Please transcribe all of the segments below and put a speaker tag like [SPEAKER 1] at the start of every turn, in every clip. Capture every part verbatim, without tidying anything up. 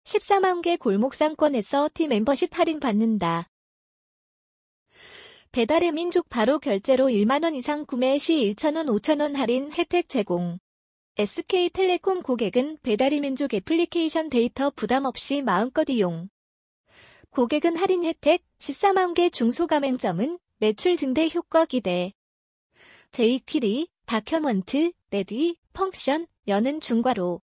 [SPEAKER 1] 십사만 개 골목상권에서 T 멤버십 할인 받는다. 배달의 민족 바로 결제로 일만 원 이상 구매 시 일천 원 오천 원 할인 혜택 제공. 에스케이텔레콤 고객은 배달의 민족 애플리케이션 데이터 부담 없이 마음껏 이용. 고객은 할인 혜택 십사만 개 중소가맹점은 매출 증대 효과 기대. 제이퀴리, 다큐먼트, 레디, 펑션, 여는 중괄호.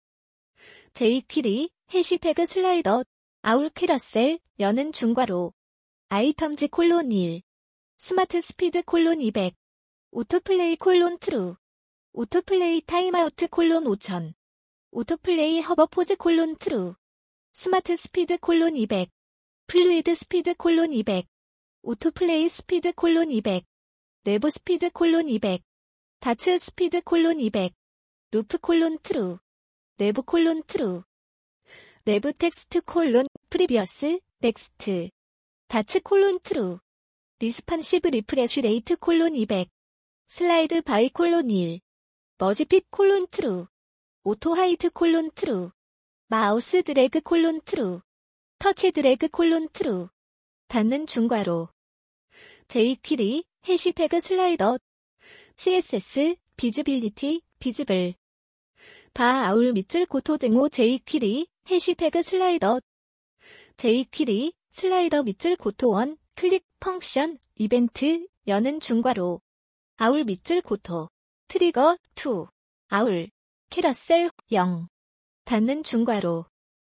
[SPEAKER 1] 제이퀴리, 해시태그 슬라이더, 아울 캐러셀, 여는 중괄호. 아이텀즈 콜론 일. 스마트 스피드 콜론 이백. 오토플레이 콜론 트루. 오토플레이 타임아우트 콜론 오천. 오토플레이 허버포즈 콜론 트루. 스마트 스피드 콜론 이백. 플루이드 스피드 콜론 이백. 오토플레이 스피드 콜론 이백. 내부 스피드 콜론 이백. 다츠 스피드 콜론 이백. 루프 콜론 트루. 내부 콜론 트루. 내부 텍스트 콜론 프리비어스 넥스트. 다츠 콜론 트루. 리스판시브 리프레쉬 레이트 콜론 이백. 슬라이드 바이 콜론 일. 머지핏 콜론 트루. 오토 하이트 콜론 트루. 마우스 드래그 콜론 트루. 터치 드래그 콜론 트루. 닫는 중괄호. 제이퀴리, 해시태그 슬라이더. 씨에스에스, 비즈빌리티, 비즈블. 바 아울 밑줄 고토 등호 제이퀴리, 해시태그 슬라이더. 제이퀴리, 슬라이더 밑줄 고토 원, 클릭, 펑션, 이벤트, 여는 중괄호. 아울 밑줄 고토. 트리거, 이. 아울. 캐러셀, 영. 닫는 중괄호.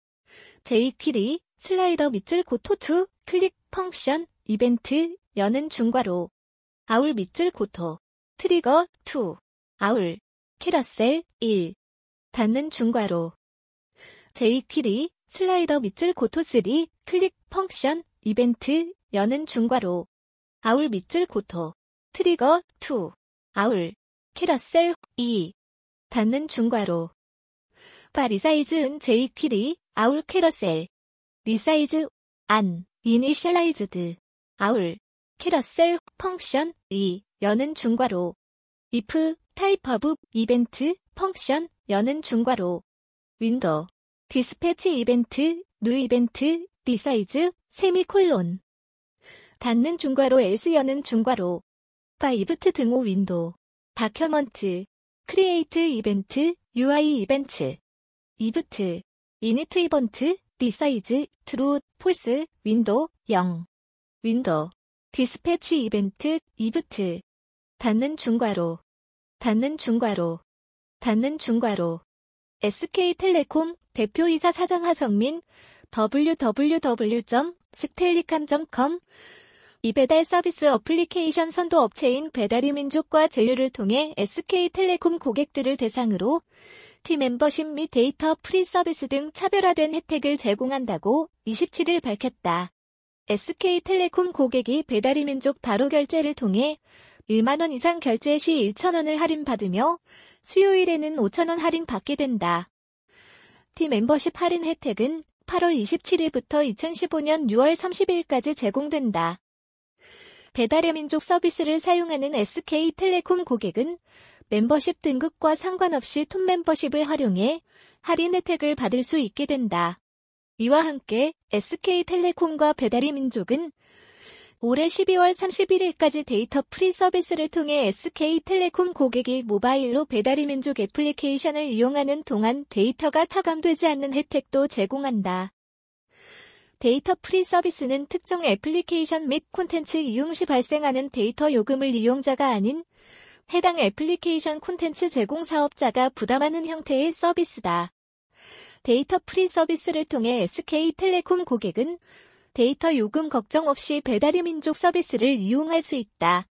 [SPEAKER 1] 제이퀴리, 슬라이더 밑줄 고토 이, 클릭, 펑션, 이벤트, 여는 중괄호. 아울 밑줄 고토. 트리거, 이. 아울. 캐러셀, 일. 닫는 중괄호. 제이퀴리, 슬라이더 밑줄 고토 삼, 클릭, 펑션, 이벤트, 여는 중괄호. 아울 밑줄 고토. 트리거, 이. 아울. 캐러셀, 이. 닫는 중괄호. 바 리사이즈은 제이퀴리, 아울 캐러셀. 리사이즈, 안, 이니셜라이즈드. 아울. 캐러셀, 펑션, 이. 여는 중괄호. if, 타입 오브, 이벤트, 펑션, 여는 중괄호. 윈도. 디스패치 이벤트, 뉴 이벤트, 리사이즈, 세미콜론. 닫는 중괄호 else 여는 중괄호. 바 이브트 등호 윈도. 다큐먼트. 크리에이트 이벤트, 유아이 이벤트. 이브트. 이니트 이벤트, 리사이즈, 트루, 폴스, 윈도, 영. 윈도. 디스패치 이벤트, 이브트. 닫는 중괄호. 닫는 중괄호. 닫는 중괄호. 에스케이텔레콤 대표이사 사장 하성민 더블유 더블유 더블유 점 스텔리캄 점 컴 이 배달 서비스 어플리케이션 선도 업체인 배달의 민족과 제휴를 통해 에스케이텔레콤 고객들을 대상으로 T 멤버십 및 데이터 프리 서비스 등 차별화된 혜택을 제공한다고 이십칠 일 밝혔다. 에스케이텔레콤 고객이 배달의 민족 바로 결제를 통해 일만 원 이상 결제 시 일천 원을 할인받으며 수요일에는 오천 원 할인받게 된다. T 멤버십 할인 혜택은 팔월 이십칠일부터 이천십오년 유월 삼십일까지 제공된다. 배달의 민족 서비스를 사용하는 에스케이텔레콤 고객은 멤버십 등급과 상관없이 톤 멤버십을 활용해 할인 혜택을 받을 수 있게 된다. 이와 함께 에스케이텔레콤과 배달의 민족은 올해 십이월 삼십일일까지 데이터 프리 서비스를 통해 에스케이텔레콤 고객이 모바일로 배달의 민족 애플리케이션을 이용하는 동안 데이터가 타감되지 않는 혜택도 제공한다. 데이터 프리 서비스는 특정 애플리케이션 및 콘텐츠 이용 시 발생하는 데이터 요금을 이용자가 아닌 해당 애플리케이션 콘텐츠 제공 사업자가 부담하는 형태의 서비스다. 데이터 프리 서비스를 통해 에스케이텔레콤 고객은 데이터 요금 걱정 없이 배달의 민족 서비스를 이용할 수 있다.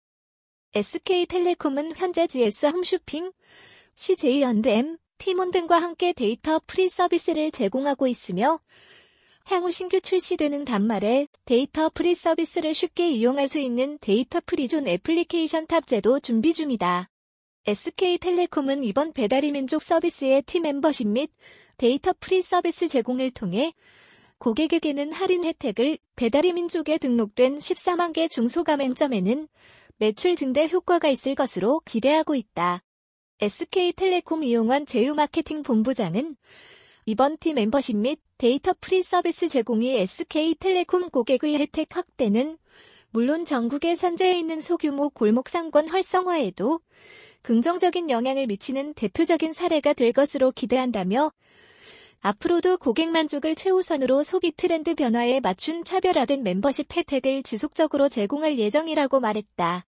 [SPEAKER 1] 에스케이텔레콤은 현재 지에스 홈쇼핑, 씨제이앤엠, 티몬 등과 함께 데이터 프리 서비스를 제공하고 있으며 향후 신규 출시되는 단말에 데이터 프리 서비스를 쉽게 이용할 수 있는 데이터 프리존 애플리케이션 탑재도 준비 중이다. 에스케이텔레콤은 이번 배달의 민족 서비스의 T 멤버십 및 데이터 프리 서비스 제공을 통해 고객에게는 할인 혜택을 배달의 민족에 등록된 십사만 개 중소가맹점에는 매출 증대 효과가 있을 것으로 기대하고 있다. 에스케이텔레콤 이용환 제휴마케팅 본부장은 이번 팀 멤버십 및 데이터 프리 서비스 제공이 에스케이텔레콤 고객의 혜택 확대는 물론 전국에 산재해 있는 소규모 골목 상권 활성화에도 긍정적인 영향을 미치는 대표적인 사례가 될 것으로 기대한다며 앞으로도 고객 만족을 최우선으로 소비 트렌드 변화에 맞춘 차별화된 멤버십 혜택을 지속적으로 제공할 예정이라고 말했다.